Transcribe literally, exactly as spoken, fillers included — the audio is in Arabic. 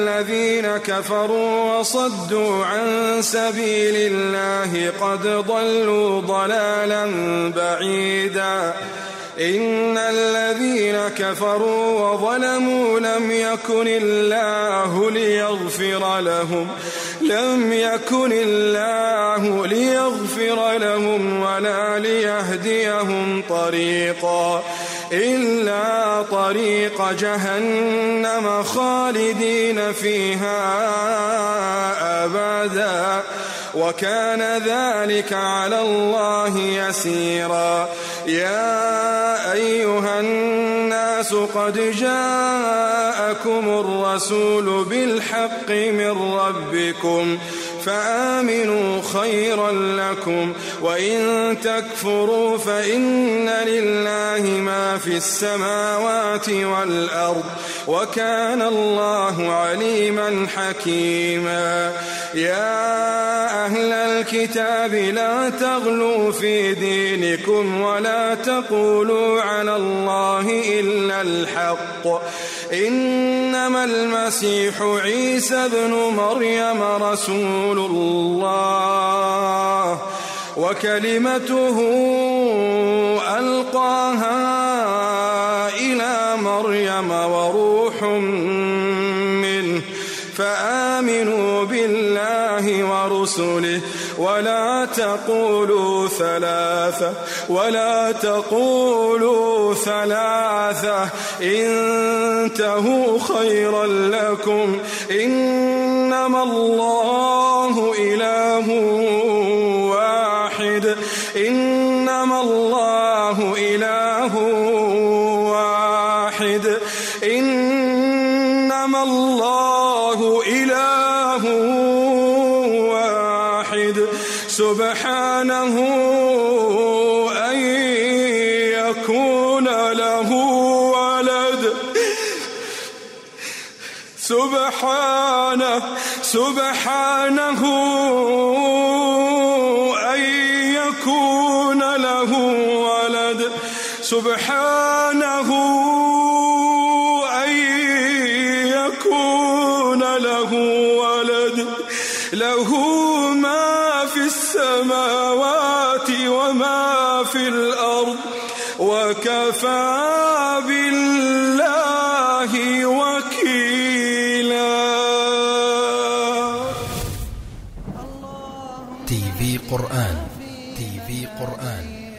الذين كفروا وصدوا عن سبيل الله قد ضلوا ضلالا بعيدا. إن الذين كفروا وظلموا لم يكن الله ليغفر لهم لم يكن الله ليغفر لهم ولا ليهديهم طريقا إلا طريق جهنم خالدين فيها أبدا وكان ذلك على الله يسيرا. يا أيها الناس قد جاءكم الرسول بالحق من ربكم فآمنوا خيرا لكم وإن تكفروا فإن لله ما في السماوات والأرض وكان الله عليما حكيما. يا أهل الكتاب لا تغلوا في دينكم ولا تقولوا على الله إلا الحق إنما المسيح عيسى ابن مريم رسول الله وكلمته ألقاها إلى مريم وروح منه فآمنوا بالله ورسله ولا تقولوا ثلاثة ولا تقولوا ثلاثة انتهوا خيرا لكم إنما الله إله واحد إنما الله إله واحد إنما الله إله واحد سبحانه أن يكون له ولد سبحانه سبحانه أن يكون له ولد سبحانه أن يكون له ولد له ما في السماوات وما في الأرض وكفى بالله وكيلا. تي في قرآن تي في قرآن